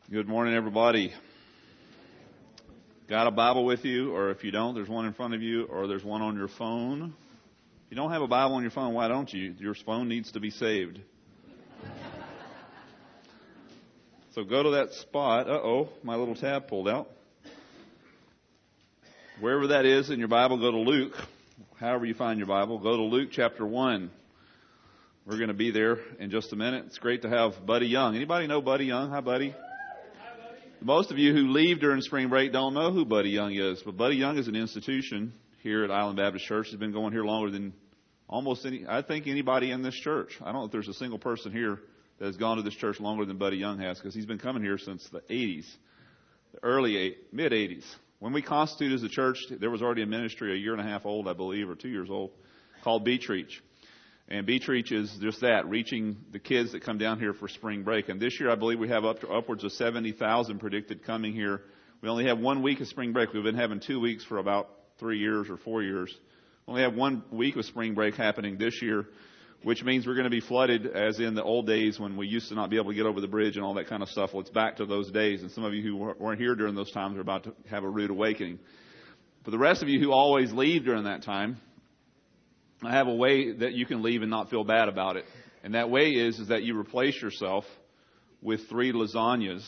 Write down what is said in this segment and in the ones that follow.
Good morning, everybody. Got a Bible with you, or if you don't, there's one in front of you, or there's one on your phone. If you don't have a Bible on your phone, why don't you? Your phone needs to be saved. So go to that spot. My little tab pulled out. Wherever that is in your Bible, go to Luke. However you find your Bible, go to Luke chapter 1. We're going to be there in just a minute. It's great to have Buddy Young. Anybody know Buddy Young? Hi, Buddy. Most of you who leave during spring break don't know who Buddy Young is, but Buddy Young is an institution here at Island Baptist Church. He's been going here longer than anybody in this church. I don't know if there's a single person here that has gone to this church longer than Buddy Young has, because he's been coming here since the 80s, mid-80s. When we constituted as a church, there was already a ministry a year and a half old, I believe, or 2 years old, called Beach Reach. And Beach Reach is just that, reaching the kids that come down here for spring break. And this year, I believe we have upwards of 70,000 predicted coming here. We only have 1 week of spring break. We've been having 2 weeks for about 3 years or 4 years. We only have 1 week of spring break happening this year, which means we're going to be flooded as in the old days when we used to not be able to get over the bridge and all that kind of stuff. Well, it's back to those days. And some of you who weren't here during those times are about to have a rude awakening. For the rest of you who always leave during that time, I have a way that you can leave and not feel bad about it. And that way is that you replace yourself with 3 lasagnas.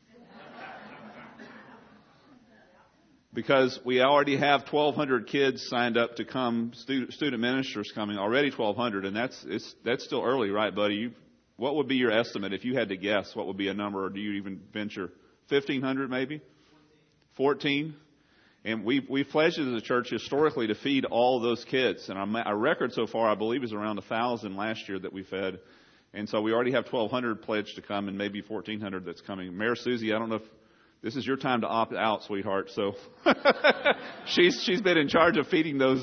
Because we already have 1,200 kids signed up to come, student ministers coming, already 1,200, and that's still early, right, buddy? What would be your estimate if you had to guess? What would be a number, or do you even venture? 1,500 maybe? 14? And we've pledged as a church historically to feed all those kids. And our record so far, I believe, is around 1,000 last year that we fed. And so we already have 1,200 pledged to come and maybe 1,400 that's coming. Mayor Susie, I don't know if this is your time to opt out, sweetheart. So she's been in charge of feeding those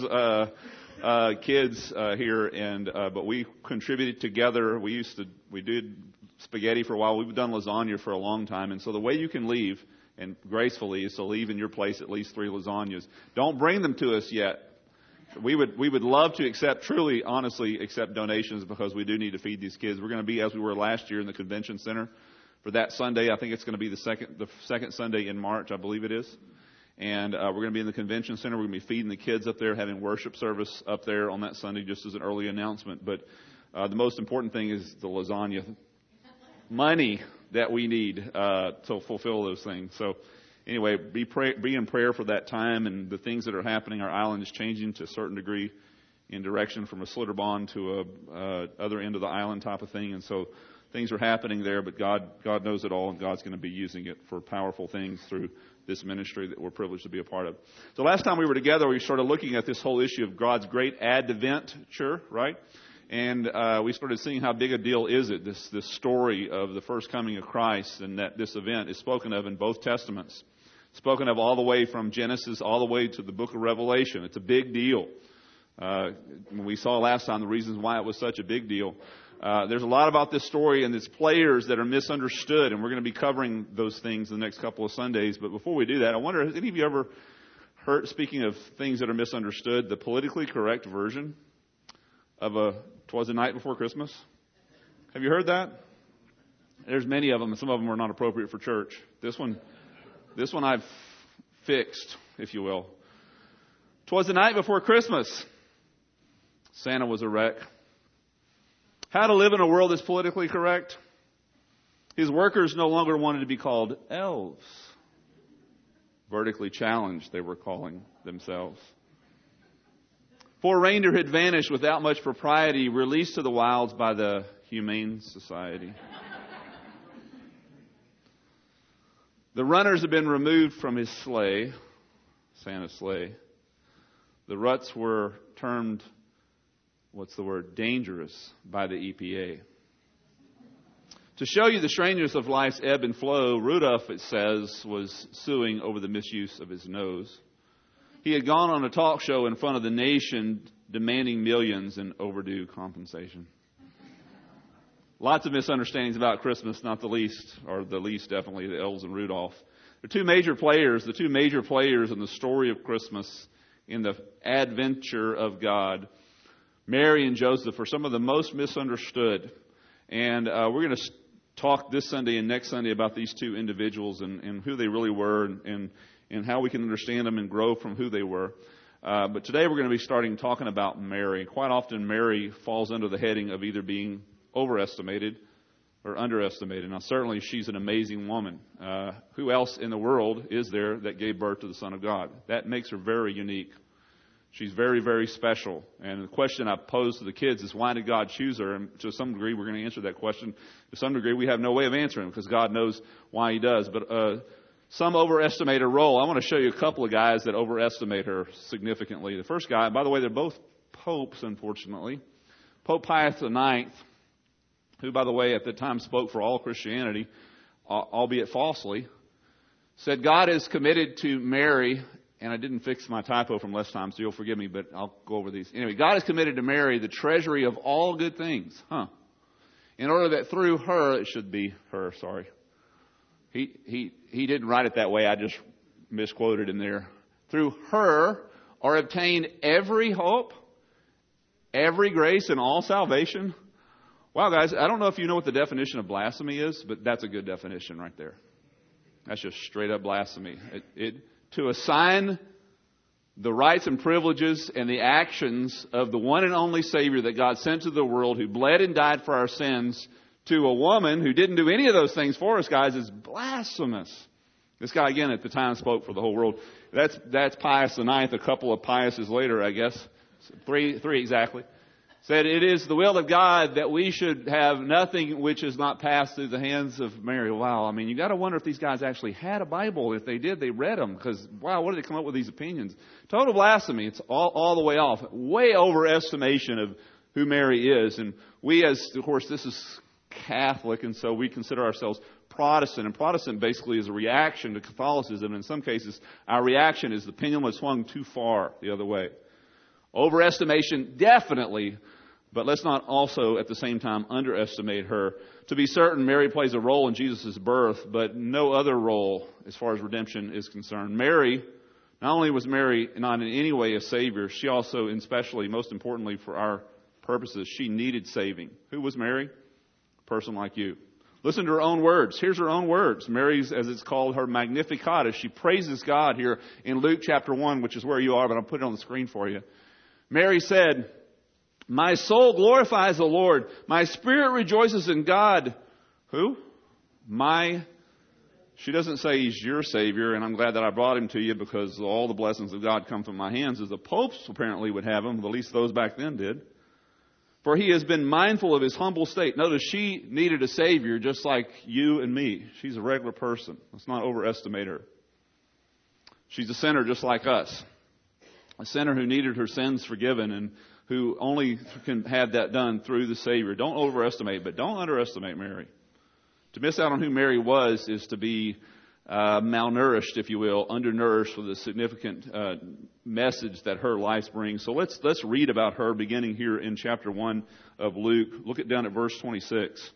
kids here. But we contributed together. We did spaghetti for a while. We've done lasagna for a long time. And so the way you can leave, and gracefully, is to leave in your place at least 3 lasagnas. Don't bring them to us yet. We would love to accept donations, because we do need to feed these kids. We're going to be, as we were last year, in the convention center for that Sunday. I think it's going to be the second Sunday in March, I believe it is. And we're going to be in the convention center. We're going to be feeding the kids up there, having worship service up there on that Sunday, just as an early announcement. But the most important thing is the lasagna money that we need to fulfill those things. So anyway, be in prayer for that time and the things that are happening. Our island is changing to a certain degree in direction from a Slitterbond to a other end of the island type of thing. And so things are happening there, but God knows it all, and God's going to be using it for powerful things through this ministry that we're privileged to be a part of. So last time we were together, we started looking at this whole issue of God's great adventure, right? And we started seeing how big a deal is it, this story of the first coming of Christ, and that this event is spoken of in both Testaments. Spoken of all the way from Genesis all the way to the book of Revelation. It's a big deal. We saw last time the reasons why it was such a big deal. There's a lot about this story and its players that are misunderstood, and we're going to be covering those things the next couple of Sundays. But before we do that, I wonder, has any of you ever heard, speaking of things that are misunderstood, the politically correct version of 'Twas the Night Before Christmas? Have you heard that? There's many of them, and some of them are not appropriate for church. This one I've fixed, if you will. 'Twas the night before Christmas. Santa was a wreck. How to live in a world that's politically correct? His workers no longer wanted to be called elves. Vertically challenged, they were calling themselves. 4 reindeer had vanished without much propriety, released to the wilds by the Humane Society. The runners had been removed from his sleigh, Santa's sleigh. The ruts were termed, dangerous by the EPA. To show you the strangeness of life's ebb and flow, Rudolph, it says, was suing over the misuse of his nose. He had gone on a talk show in front of the nation demanding millions in overdue compensation. Lots of misunderstandings about Christmas, not the least, or the least definitely, the elves and Rudolph. The two major players in the story of Christmas, in the adventure of God, Mary and Joseph, are some of the most misunderstood. And we're going to talk this Sunday and next Sunday about these two individuals and who they really were and how we can understand them and grow from who they were. But today we're going to be starting talking about Mary. Quite often Mary falls under the heading of either being overestimated or underestimated. Now certainly she's an amazing woman. Who else in the world is there that gave birth to the Son of God? That makes her very unique. She's very, very special. And the question I pose to the kids is, why did God choose her? And to some degree, we're going to answer that question. To some degree, we have no way of answering because God knows why He does. But some overestimate her role. I want to show you a couple of guys that overestimate her significantly. The first guy, by the way, they're both popes, unfortunately. Pope Pius IX, who, by the way, at the time spoke for all Christianity, albeit falsely, said God is committed to Mary. And I didn't fix my typo from last time, so you'll forgive me, but I'll go over these. Anyway, God is committed to Mary, the treasury of all good things. In order that through her, it should be her, sorry. He didn't write it that way, I just misquoted in there. Through her are obtained every hope, every grace, and all salvation. Wow, guys, I don't know if you know what the definition of blasphemy is, but that's a good definition right there. That's just straight up blasphemy. To assign the rights and privileges and the actions of the one and only Savior that God sent to the world, who bled and died for our sins, to a woman who didn't do any of those things for us, guys, is blasphemous. This guy, again, at the time spoke for the whole world. That's Pius IX. A couple of Piuses later, I guess. Three exactly. Said it is the will of God that we should have nothing which is not passed through the hands of Mary. Wow, I mean, you got to wonder if these guys actually had a Bible. If they did, they read them. Because, wow, what did they come up with these opinions? Total blasphemy. It's all the way off. Way overestimation of who Mary is. And we, as, of course, this is Catholic, and so we consider ourselves Protestant. And Protestant basically is a reaction to Catholicism. And in some cases, our reaction is the pendulum has swung too far the other way. Overestimation, definitely. But let's not also, at the same time, underestimate her. To be certain, Mary plays a role in Jesus' birth, but no other role as far as redemption is concerned. Mary, not only was Mary not in any way a Savior, she also, and especially, most importantly for our purposes, she needed saving. Who was Mary? A person like you. Listen to her own words. Here's her own words. Mary's, as it's called, her Magnificat, as she praises God here in Luke chapter 1, which is where you are, but I'll put it on the screen for you. Mary said, "My soul glorifies the Lord. My spirit rejoices in God." Who? She doesn't say He's your Savior, and I'm glad that I brought Him to you because all the blessings of God come from my hands, as the popes apparently would have them, at least those back then did. "For He has been mindful of His humble state." Notice she needed a Savior just like you and me. She's a regular person. Let's not overestimate her. She's a sinner just like us. A sinner who needed her sins forgiven and who only can have that done through the Savior. Don't overestimate, but don't underestimate Mary. To miss out on who Mary was is to be malnourished, if you will, undernourished with a significant message that her life brings. So let's read about her beginning here in chapter 1 of Luke. Look it down at verse 26.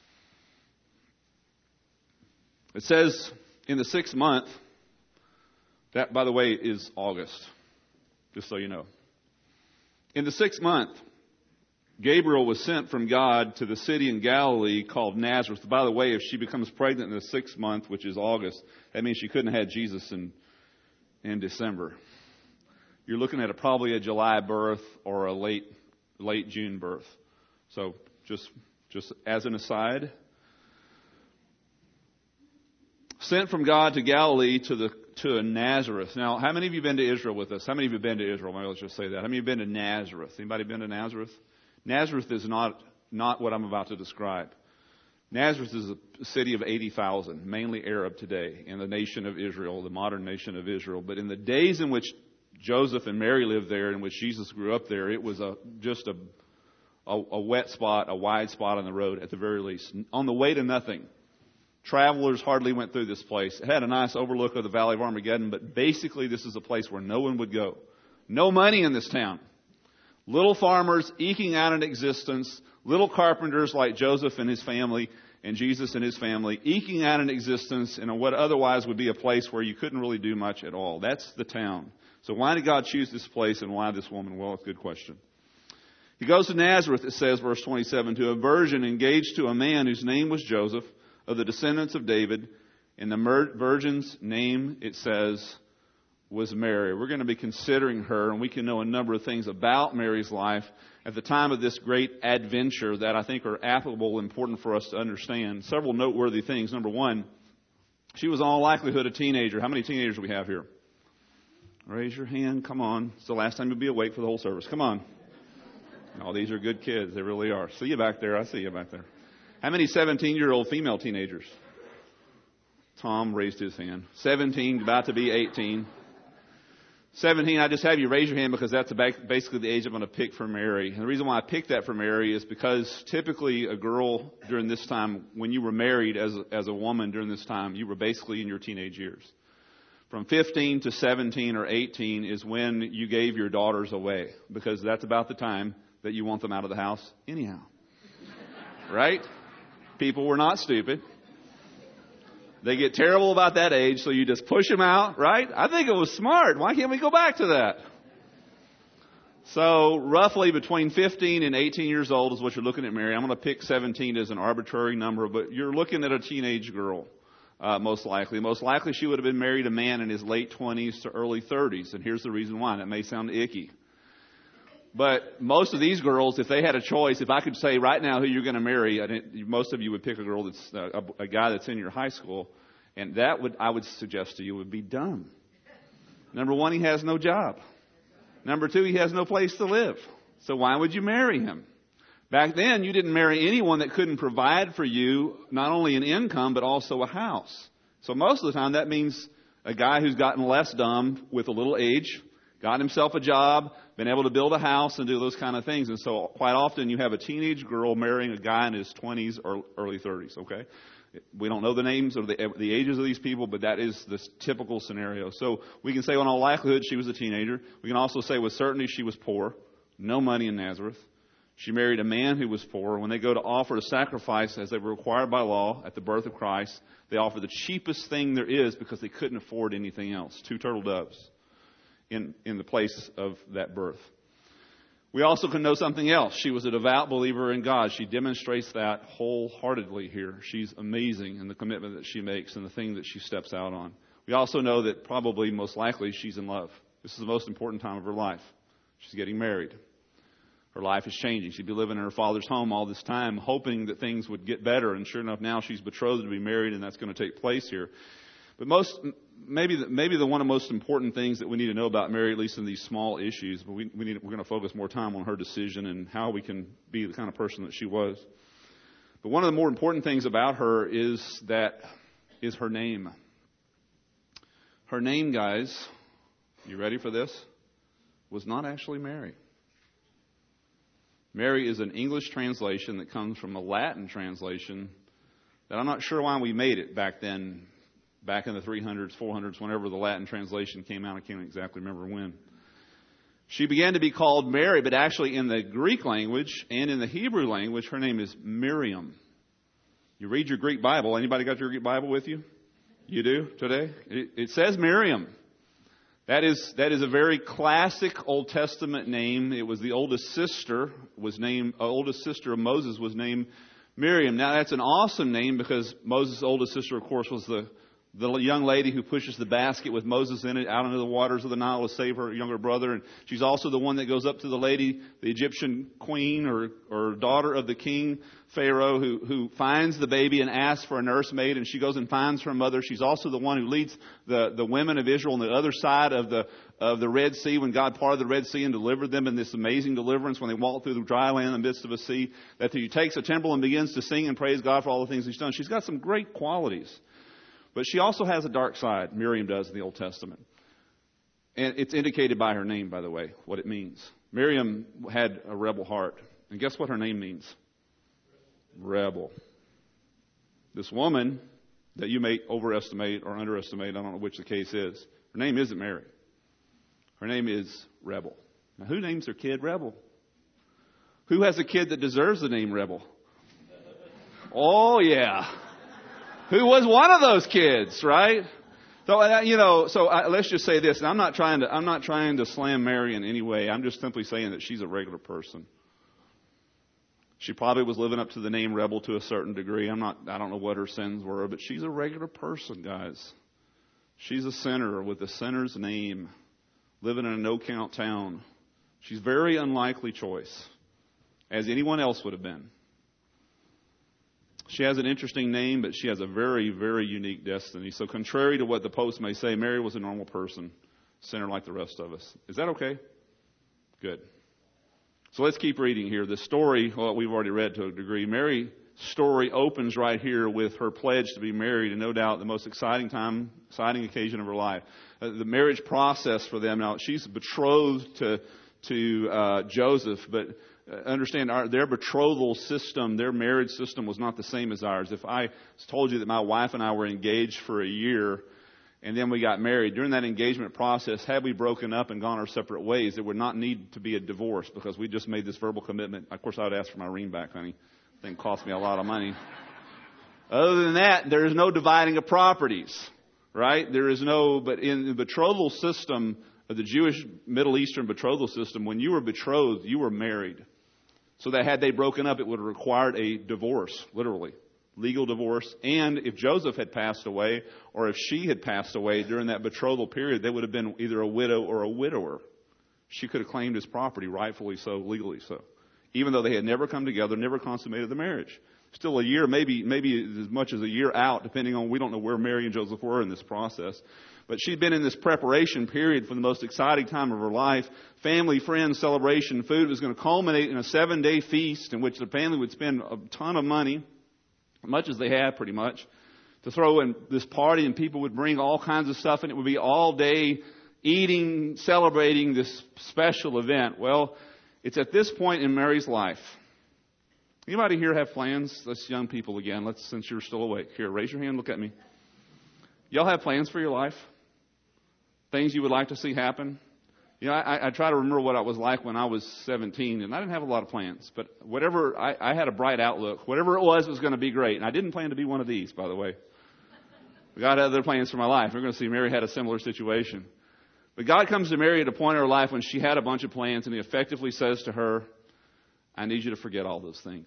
It says, in the 6th month, that, by the way, is August, just so you know. In the 6th month, Gabriel was sent from God to the city in Galilee called Nazareth. By the way, if she becomes pregnant in the 6th month, which is August, that means she couldn't have had Jesus in December. You're looking at probably a July birth or a late June birth. So just as an aside, sent from God to Galilee to Nazareth. Now, how many of you been to Israel with us? How many of you have been to Israel? Maybe let's just say that. How many of you been to Nazareth? Anybody been to Nazareth? Nazareth is not what I'm about to describe. Nazareth is a city of 80,000, mainly Arab today, in the nation of Israel, the modern nation of Israel. But in the days in which Joseph and Mary lived there, in which Jesus grew up there, it was just a wet spot, a wide spot on the road at the very least. On the way to nothing. Travelers hardly went through this place. It had a nice overlook of the Valley of Armageddon, but basically this is a place where no one would go. No money in this town. Little farmers eking out an existence. Little carpenters like Joseph and his family and Jesus and his family eking out an existence in what otherwise would be a place where you couldn't really do much at all. That's the town. So why did God choose this place and why this woman? Well, it's a good question. He goes to Nazareth, it says, verse 27, to a virgin engaged to a man whose name was Joseph, of the descendants of David. And the virgin's name, it says, was Mary. We're going to be considering her, and we can know a number of things about Mary's life at the time of this great adventure that I think are applicable, important for us to understand. Several noteworthy things. Number one, she was in all likelihood a teenager. How many teenagers do we have here? Raise your hand. Come on. It's the last time you'll be awake for the whole service. Come on. Oh, these are good kids. They really are. See you back there. I see you back there. How many 17-year-old female teenagers? Tom raised his hand. 17, about to be 18. 17, I just have you raise your hand because that's basically the age I'm going to pick for Mary. And the reason why I picked that for Mary is because typically a girl during this time, when you were married as a woman during this time, you were basically in your teenage years. From 15 to 17 or 18 is when you gave your daughters away, because that's about the time that you want them out of the house anyhow. Right? People were not stupid. They get terrible about that age, so you just push them out, right? I think it was smart. Why can't we go back to that? So roughly between 15 and 18 years old is what you're looking at Mary. I'm going to pick 17 as an arbitrary number, but you're looking at a teenage girl, most likely. Most likely she would have been married a man in his late 20s to early 30s, and here's the reason why. That may sound icky. But most of these girls, if they had a choice, if I could say right now who you're going to marry, most of you would pick a girl that's a guy that's in your high school, and I would suggest to you would be dumb. Number one, he has no job. Number two, he has no place to live. So why would you marry him? Back then, you didn't marry anyone that couldn't provide for you not only an income but also a house. So most of the time, that means a guy who's gotten less dumb with a little age, got himself a job, been able to build a house and do those kind of things. And so quite often you have a teenage girl marrying a guy in his 20s or early 30s, okay? We don't know the names or the ages of these people, but that is the typical scenario. So we can say in all likelihood she was a teenager. We can also say with certainty she was poor, no money in Nazareth. She married a man who was poor. When they go to offer a sacrifice as they were required by law at the birth of Christ, they offer the cheapest thing there is because they couldn't afford anything else, 2 turtle doves in the place of that birth. We also can know something else. She was a devout believer in God. She demonstrates that wholeheartedly here. She's amazing in the commitment that she makes and the thing that she steps out on. We also know that probably, most likely, she's in love. This is the most important time of her life. She's getting married. Her life is changing. She'd be living in her father's home all this time, hoping that things would get better. And sure enough, now she's betrothed to be married, and that's going to take place here. But maybe the one of the most important things that we need to know about Mary, at least in these small issues, but we're going to focus more time on her decision and how we can be the kind of person that she was. But one of the more important things about her is her name. Her name, guys, you ready for this? Was not actually Mary. Mary is an English translation that comes from a Latin translation that I'm not sure why we made it back then. Back in the 300s, 400s, whenever the Latin translation came out, I can't exactly remember when. She began to be called Mary, but actually in the Greek language and in the Hebrew language, her name is Miriam. You read your Greek Bible. Anybody got your Greek Bible with you? You do today? It says Miriam. That is a very classic Old Testament name. It was the oldest sister of Moses was named Miriam. Now that's an awesome name because Moses' oldest sister, of course, was the young lady who pushes the basket with Moses in it out into the waters of the Nile to save her younger brother. And she's also the one that goes up to the lady, the Egyptian queen or daughter of the king, Pharaoh, who finds the baby and asks for a nursemaid. And she goes and finds her mother. She's also the one who leads the women of Israel on the other side of the Red Sea when God parted the Red Sea and delivered them in this amazing deliverance when they walked through the dry land in the midst of a sea. That he takes a timbrel and begins to sing and praise God for all the things he's done. She's got some great qualities. But she also has a dark side, Miriam does in the Old Testament. And it's indicated by her name, by the way, what it means. Miriam had a rebel heart. And guess what her name means? Rebel. This woman that you may overestimate or underestimate, I don't know which the case is, her name isn't Mary. Her name is Rebel. Now, who names their kid Rebel? Who has a kid that deserves the name Rebel? Oh, yeah. Who was one of those kids, right? So, let's just say this. And I'm not trying to slam Mary in any way. I'm just simply saying that she's a regular person. She probably was living up to the name rebel to a certain degree. I don't know what her sins were, but she's a regular person, guys. She's a sinner with a sinner's name, living in a no-count town. She's a very unlikely choice, as anyone else would have been. She has an interesting name, but she has a very, very unique destiny. So contrary to what the Post may say, Mary was a normal person, sinner like the rest of us. Is that okay? Good. So let's keep reading here. The story, well, we've already read to a degree. Mary's story opens right here with her pledge to be married, and no doubt the most exciting occasion of her life. The marriage process for them. Now, she's betrothed to Joseph, but understand their betrothal system, their marriage system was not the same as ours. If I told you that my wife and I were engaged for a year, and then we got married, during that engagement process, had we broken up and gone our separate ways, there would not need to be a divorce because we just made this verbal commitment. Of course, I would ask for my ring back, honey. The thing cost me a lot of money. Other than that, there is no dividing of properties, right? There is no, but in the betrothal system, of the Jewish Middle Eastern betrothal system, when you were betrothed, you were married. So that had they broken up, it would have required a divorce, literally. Legal divorce. And if Joseph had passed away, or if she had passed away during that betrothal period, they would have been either a widow or a widower. She could have claimed his property, rightfully so, legally so. Even though they had never come together, never consummated the marriage. Still a year, maybe as much as a year out, depending on, we don't know where Mary and Joseph were in this process. But she'd been in this preparation period for the most exciting time of her life. Family, friends, celebration, food. It was going to culminate in a 7-day feast in which the family would spend a ton of money, much as they had pretty much, to throw in this party, and people would bring all kinds of stuff, and it would be all day eating, celebrating this special event. Well, it's at this point in Mary's life. Anybody here have plans? Let's young people again. Since you're still awake. Here, raise your hand, look at me. Y'all have plans for your life? Things you would like to see happen? You know, I try to remember what I was like when I was 17, and I didn't have a lot of plans. But whatever, I had a bright outlook. Whatever it was going to be great. And I didn't plan to be one of these, by the way. God had other plans for my life. We're going to see Mary had a similar situation. But God comes to Mary at a point in her life when she had a bunch of plans, and He effectively says to her, I need you to forget all those things.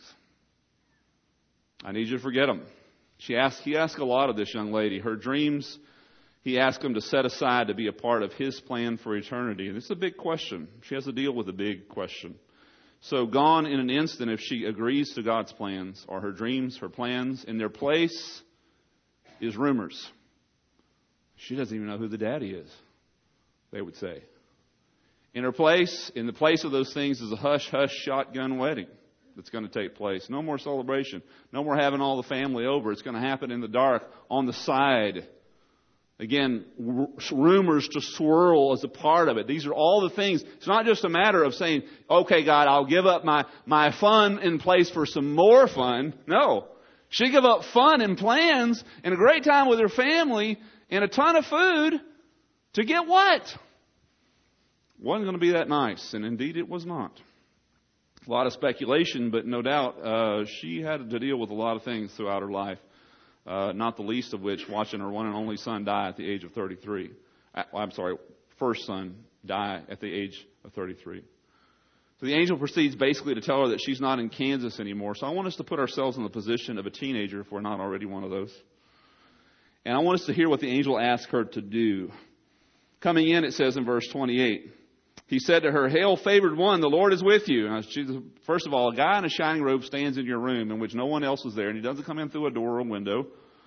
I need you to forget them. He asked a lot of this young lady. Her dreams, He asked them to set aside to be a part of His plan for eternity. And it's a big question. She has to deal with a big question. So gone in an instant if she agrees to God's plans or her dreams, her plans. In their place is rumors. She doesn't even know who the daddy is, they would say. In the place of those things is a hush-hush shotgun wedding that's going to take place. No more celebration. No more having all the family over. It's going to happen in the dark, on the side. Again, rumors to swirl as a part of it. These are all the things. It's not just a matter of saying, okay, God, I'll give up my fun in place for some more fun. No. She gave up fun and plans and a great time with her family and a ton of food to get what? Wasn't going to be that nice, and indeed it was not. A lot of speculation, but no doubt she had to deal with a lot of things throughout her life, not the least of which watching her one and only son die at the age of 33. First son die at the age of 33. So the angel proceeds basically to tell her that she's not in Kansas anymore. So I want us to put ourselves in the position of a teenager if we're not already one of those. And I want us to hear what the angel asked her to do. Coming in, it says in verse 28, He said to her, Hail, favored one, the Lord is with you. Now, first of all, a guy in a shining robe stands in your room in which no one else is there, and he doesn't come in through a door or a window.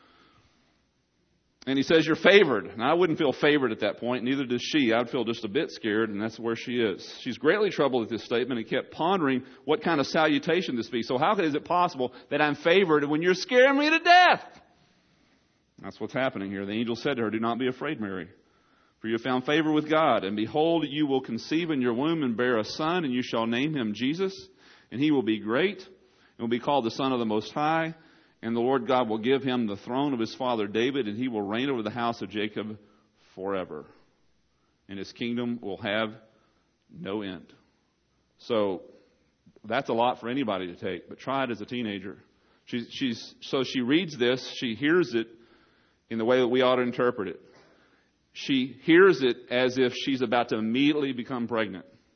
And he says, you're favored. Now, I wouldn't feel favored at that point, neither does she. I'd feel just a bit scared, and that's where she is. She's greatly troubled at this statement and kept pondering what kind of salutation this be. So how is it possible that I'm favored when you're scaring me to death? That's what's happening here. The angel said to her, Do not be afraid, Mary. For you have found favor with God, and behold, you will conceive in your womb and bear a son, and you shall name him Jesus, and he will be great, and will be called the Son of the Most High, and the Lord God will give him the throne of his father David, and he will reign over the house of Jacob forever, and his kingdom will have no end. So that's a lot for anybody to take, but try it as a teenager. So she reads this, she hears it in the way that we ought to interpret it. She hears it as if she's about to immediately become pregnant.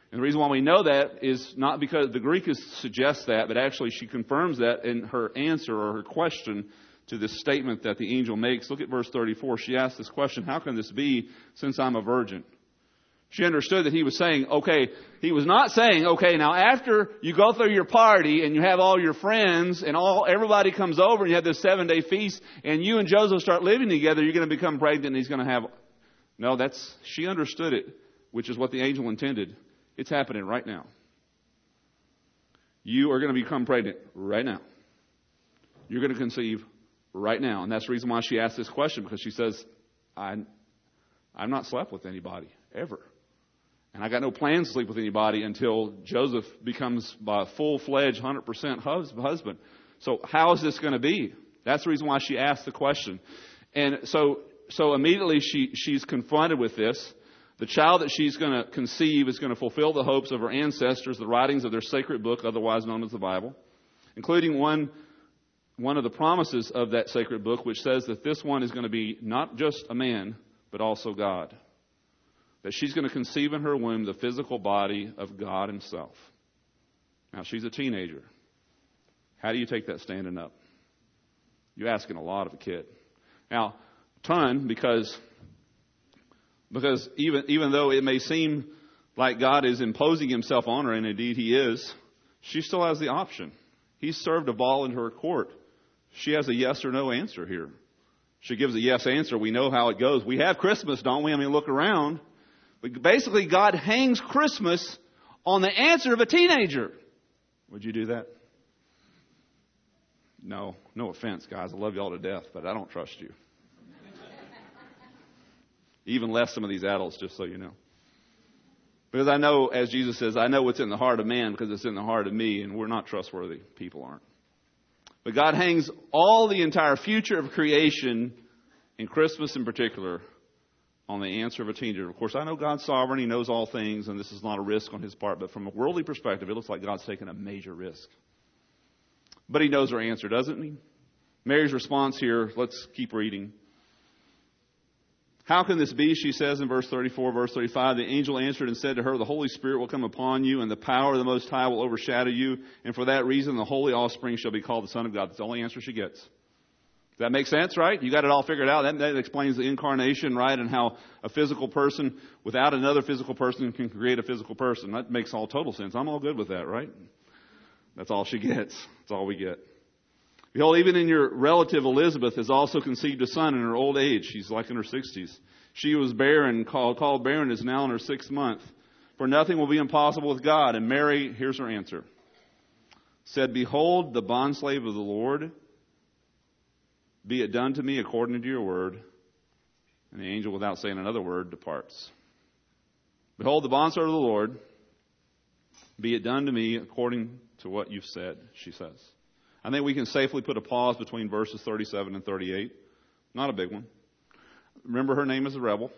And the reason why we know that is not because the Greek suggests that, but actually she confirms that in her answer or her question to this statement that the angel makes. Look at verse 34. She asks this question, how can this be since I'm a virgin? She understood that he was saying, okay, he was not saying, okay, now after you go through your party and you have all your friends and everybody comes over and you have this 7-day feast and you and Joseph start living together, you're going to become pregnant and he's going to have... No, she understood it, which is what the angel intended. It's happening right now. You are going to become pregnant right now. You're going to conceive right now. And that's the reason why she asked this question, because she says, I've not slept with anybody ever. And I got no plans to sleep with anybody until Joseph becomes a full-fledged 100% husband. So how is this going to be? That's the reason why she asked the question. And so immediately she's confronted with this. The child that she's going to conceive is going to fulfill the hopes of her ancestors, the writings of their sacred book, otherwise known as the Bible, including one of the promises of that sacred book, which says that this one is going to be not just a man, but also God. That she's going to conceive in her womb the physical body of God himself. Now, she's a teenager. How do you take that standing up? You're asking a lot of a kid. Now, ton, because even though it may seem like God is imposing himself on her, and indeed he is, she still has the option. He's served a ball into her court. She has a yes or no answer here. She gives a yes answer. We know how it goes. We have Christmas, don't we? I mean, look around. But basically, God hangs Christmas on the answer of a teenager. Would you do that? No offense, guys. I love you all to death, but I don't trust you. Even less some of these adults, just so you know. Because I know, as Jesus says, I know what's in the heart of man because it's in the heart of me, and we're not trustworthy. People aren't. But God hangs all the entire future of creation, and Christmas in particular, on the answer of a teenager. Of course, I know God's sovereign. He knows all things, and this is not a risk on his part. But from a worldly perspective, it looks like God's taken a major risk. But he knows her answer, doesn't he? Mary's response here, let's keep reading. How can this be, she says in verse 34, verse 35, the angel answered and said to her, the Holy Spirit will come upon you and the power of the Most High will overshadow you. And for that reason, the holy offspring shall be called the Son of God. That's the only answer she gets. Does that make sense, right? You got it all figured out. That explains the incarnation, right? And how a physical person without another physical person can create a physical person. That makes all total sense. I'm all good with that, right? That's all she gets. That's all we get. Behold, even in your relative Elizabeth has also conceived a son in her old age. She's like in her 60s. She was barren, called barren, is now in her 6th month. For nothing will be impossible with God. And Mary, here's her answer. Said, behold, the bondslave of the Lord, be it done to me according to your word. And the angel, without saying another word, departs. Behold, the bondslave of the Lord, be it done to me according to what you've said, she says. I think we can safely put a pause between verses 37 and 38. Not a big one. Remember, her name is a rebel.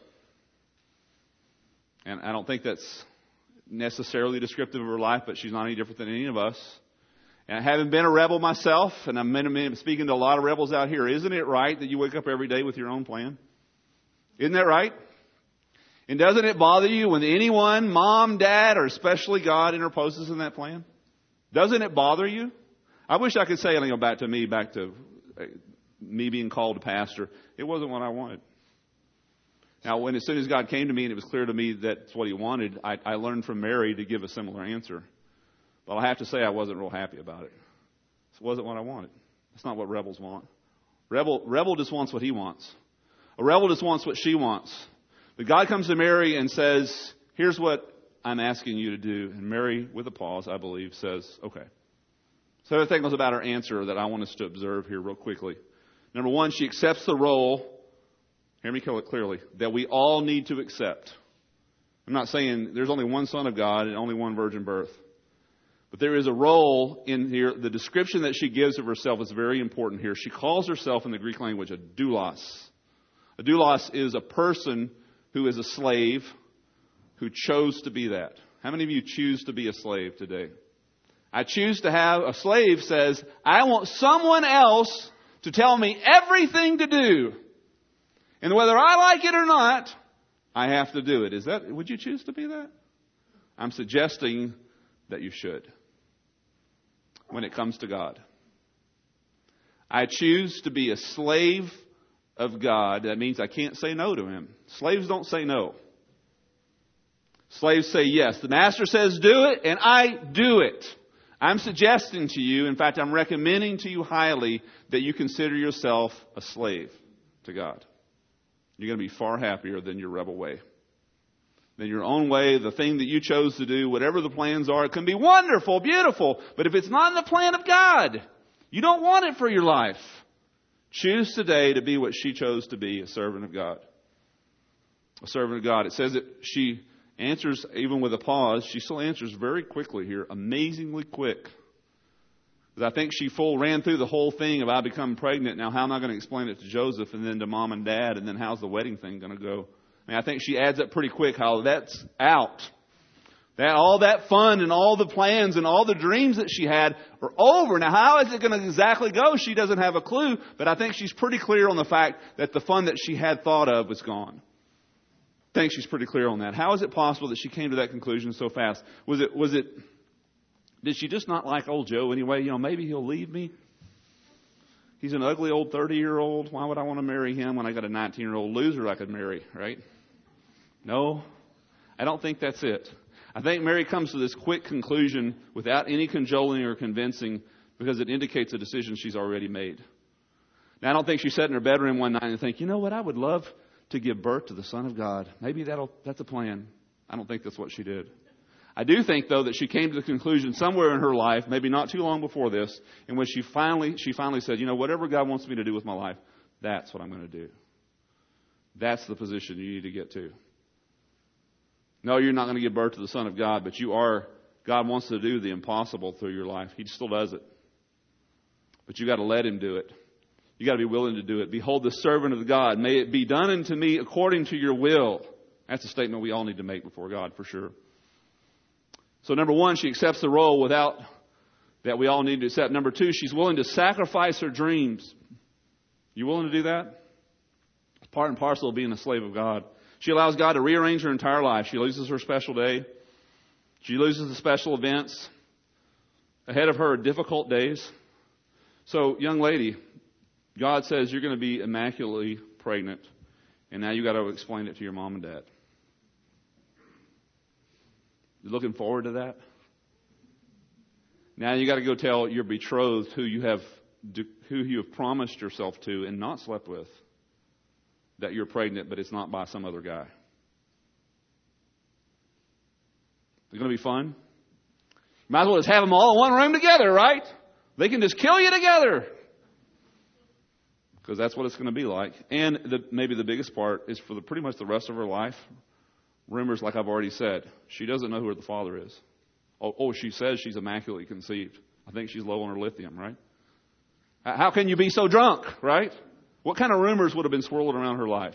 And I don't think that's necessarily descriptive of her life, but she's not any different than any of us. And having been a rebel myself, and I'm speaking to a lot of rebels out here, isn't it right that you wake up every day with your own plan? Isn't that right? And doesn't it bother you when anyone, mom, dad, or especially God, interposes in that plan? Doesn't it bother you? I wish I could say, back to me being called a pastor. It wasn't what I wanted. Now, as soon as God came to me and it was clear to me that's what he wanted, I learned from Mary to give a similar answer. But I have to say I wasn't real happy about it. It wasn't what I wanted. That's not what rebels want. Rebel just wants what he wants. A rebel just wants what she wants. But God comes to Mary and says, here's what I'm asking you to do. And Mary, with a pause, I believe, says, okay. So the thing was about her answer that I want us to observe here real quickly. Number one, she accepts the role, hear me clearly, that we all need to accept. I'm not saying there's only one Son of God and only one virgin birth. But there is a role in here. The description that she gives of herself is very important here. She calls herself in the Greek language a doulos. A doulos is a person who is a slave who chose to be that. How many of you choose to be a slave today? I choose to have, a slave says, I want someone else to tell me everything to do. And whether I like it or not, I have to do it. Would you choose to be that? I'm suggesting that you should when it comes to God. I choose to be a slave of God. That means I can't say no to Him. Slaves don't say no. Slaves say yes. The master says do it, and I do it. I'm suggesting to you, in fact, I'm recommending to you highly that you consider yourself a slave to God. You're going to be far happier than your rebel way. Than your own way, the thing that you chose to do, whatever the plans are, it can be wonderful, beautiful, but if it's not in the plan of God, you don't want it for your life. Choose today to be what she chose to be, a servant of God. A servant of God. It says that she answers, even with a pause, she still answers very quickly here, amazingly quick. Because I think she ran through the whole thing about becoming pregnant. Now, how am I going to explain it to Joseph and then to mom and dad? And then how's the wedding thing going to go? I mean, I think she adds up pretty quick how that's out. That all that fun and all the plans and all the dreams that she had are over. Now, how is it going to exactly go? She doesn't have a clue. But I think she's pretty clear on the fact that the fun that she had thought of was gone. I think she's pretty clear on that. How is it possible that she came to that conclusion so fast? Did she just not like old Joe anyway? Maybe he'll leave me. He's an ugly old 30-year-old. Why would I want to marry him when I got a 19-year-old loser I could marry, right? No, I don't think that's it. I think Mary comes to this quick conclusion without any cajoling or convincing because it indicates a decision she's already made. Now, I don't think she sat in her bedroom one night and think, you know what, I would love to give birth to the Son of God. Maybe that's a plan. I don't think that's what she did. I do think, though, that she came to the conclusion somewhere in her life, maybe not too long before this, in which she finally said, whatever God wants me to do with my life, that's what I'm going to do. That's the position you need to get to. No, you're not going to give birth to the Son of God, but God wants to do the impossible through your life. He still does it. But you got to let Him do it. You got to be willing to do it. Behold, the servant of God. May it be done unto me according to your will. That's a statement we all need to make before God, for sure. So number one, she accepts the role without that we all need to accept. Number two, she's willing to sacrifice her dreams. You willing to do that? It's part and parcel of being a slave of God. She allows God to rearrange her entire life. She loses her special day. She loses the special events. Ahead of her are difficult days. So, young lady, God says you're going to be immaculately pregnant. And now you got to explain it to your mom and dad. You looking forward to that? Now you got to go tell your betrothed who you have promised yourself to and not slept with that you're pregnant, but it's not by some other guy. It's going to be fun. You might as well just have them all in one room together, right? They can just kill you together. Because that's what it's going to be like. And maybe the biggest part is for pretty much the rest of her life. Rumors, like I've already said, she doesn't know who the father is. She says she's immaculately conceived. I think she's low on her lithium, right? How can you be so drunk, right? What kind of rumors would have been swirling around her life?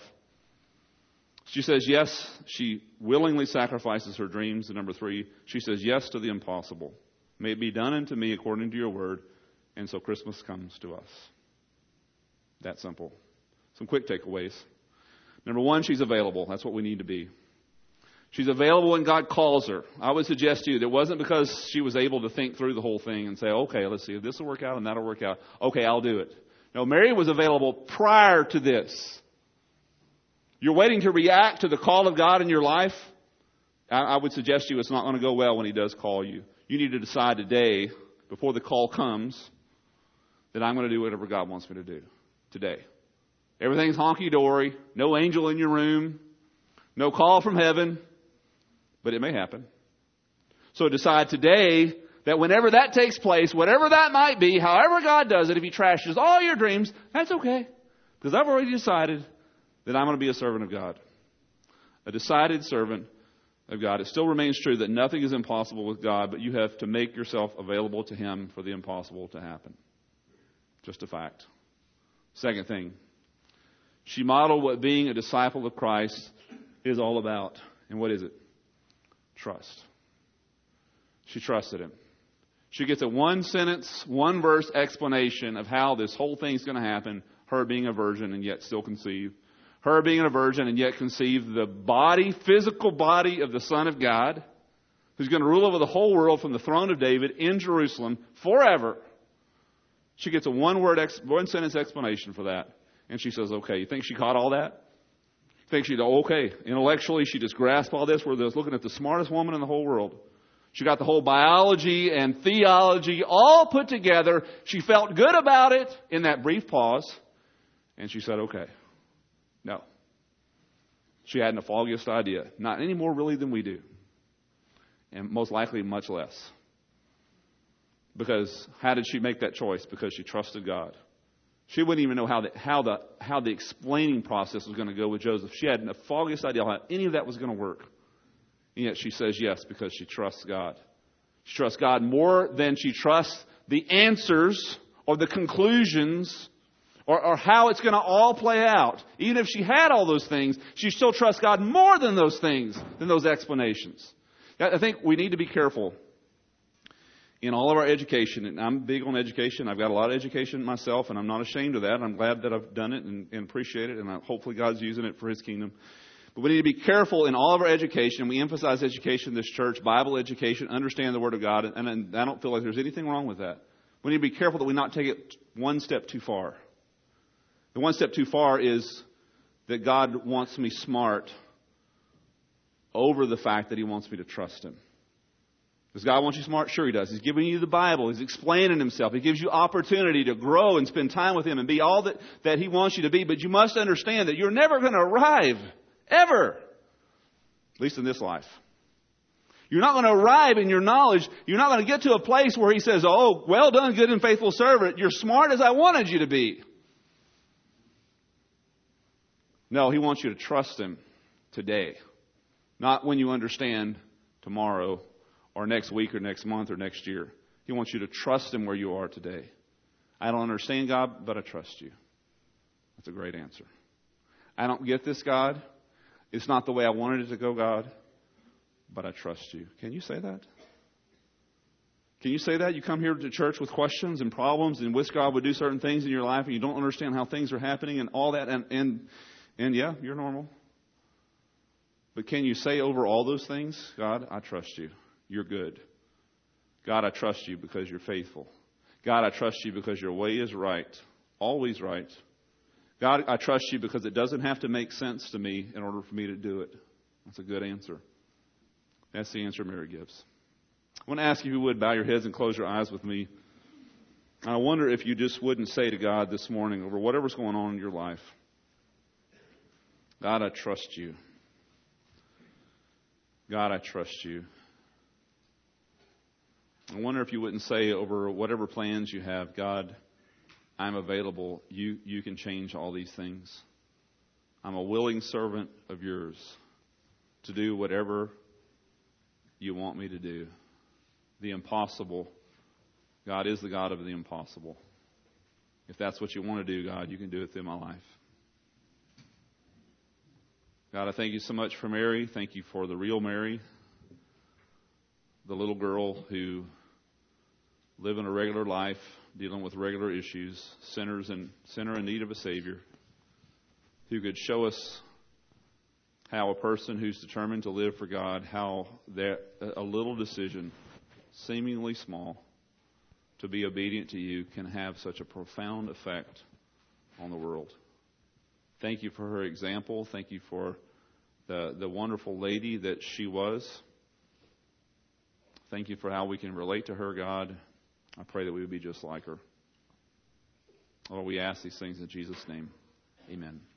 She says yes. She willingly sacrifices her dreams. And number three, she says yes to the impossible. May it be done unto me according to your word. And so Christmas comes to us. That simple. Some quick takeaways. Number one, she's available. That's what we need to be. She's available when God calls her. I would suggest to you that it wasn't because she was able to think through the whole thing and say, okay, let's see if this will work out and that'll work out. Okay, I'll do it. No, Mary was available prior to this. You're waiting to react to the call of God in your life. I would suggest to you it's not going to go well when He does call you. You need to decide today, before the call comes, that I'm going to do whatever God wants me to do today. Everything's honky-dory. No angel in your room. No call from heaven. But it may happen. So decide today that whenever that takes place, whatever that might be, however God does it, if He trashes all your dreams, that's okay. Because I've already decided that I'm going to be a servant of God. A decided servant of God. It still remains true that nothing is impossible with God, but you have to make yourself available to Him for the impossible to happen. Just a fact. Second thing. She modeled what being a disciple of Christ is all about. And what is it? Trust. She trusted Him. She gets a one sentence, one verse explanation of how this whole thing's going to happen. Her being a virgin and yet still conceive. Her being a virgin and yet conceive the body, physical body of the Son of God. who's going to rule over the whole world from the throne of David in Jerusalem forever. She gets a one-sentence explanation for that. And she says, okay, you think she caught all that? You think she'd, okay, intellectually she just grasped all this? We're looking at the smartest woman in the whole world. She got the whole biology and theology all put together. She felt good about it in that brief pause. And she said, okay. No. She hadn't the foggiest idea. Not any more really than we do. And most likely much less. Because how did she make that choice? Because she trusted God. She wouldn't even know how the explaining process was going to go with Joseph. She hadn't the foggiest idea how any of that was going to work. And yet she says yes because she trusts God. She trusts God more than she trusts the answers or the conclusions or how it's going to all play out. Even if she had all those things, she still trusts God more than those things, than those explanations. I think we need to be careful in all of our education. And I'm big on education. I've got a lot of education myself, and I'm not ashamed of that. I'm glad that I've done it and appreciate it, and hopefully God's using it for His kingdom. But we need to be careful in all of our education. We emphasize education in this church, Bible education, understand the Word of God, and I don't feel like there's anything wrong with that. We need to be careful that we not take it one step too far. The one step too far is that God wants me smart over the fact that He wants me to trust Him. Does God want you smart? Sure He does. He's giving you the Bible. He's explaining Himself. He gives you opportunity to grow and spend time with Him and be all that He wants you to be. But you must understand that you're never going to arrive. Ever. At least in this life. You're not going to arrive in your knowledge. You're not going to get to a place where He says, oh, well done, good and faithful servant. You're smart as I wanted you to be. No, He wants you to trust Him today. Not when you understand tomorrow or next week or next month or next year. He wants you to trust Him where you are today. I don't understand God, but I trust you. That's a great answer. I don't get this, God. It's not the way I wanted it to go, God, but I trust you. Can you say that? Can you say that? You come here to church with questions and problems and wish God would do certain things in your life and you don't understand how things are happening and all that. And yeah, you're normal. But can you say over all those things, God, I trust you. You're good. God, I trust you because you're faithful. God, I trust you because your way is right. Always right. God, I trust you because it doesn't have to make sense to me in order for me to do it. That's a good answer. That's the answer Mary gives. I want to ask you if you would bow your heads and close your eyes with me. I wonder if you just wouldn't say to God this morning over whatever's going on in your life, God, I trust you. God, I trust you. I wonder if you wouldn't say over whatever plans you have, God, I'm available. You can change all these things. I'm a willing servant of yours to do whatever you want me to do. The impossible. God is the God of the impossible. If that's what you want to do, God, you can do it through my life. God, I thank you so much for Mary. Thank you for the real Mary, the little girl who lived in a regular life, dealing with regular issues, sinner in need of a Savior, who could show us how a person who's determined to live for God, how a little decision, seemingly small, to be obedient to you can have such a profound effect on the world. Thank you for her example. Thank you for the wonderful lady that she was. Thank you for how we can relate to her, God. I pray that we would be just like her. Lord, we ask these things in Jesus' name. Amen.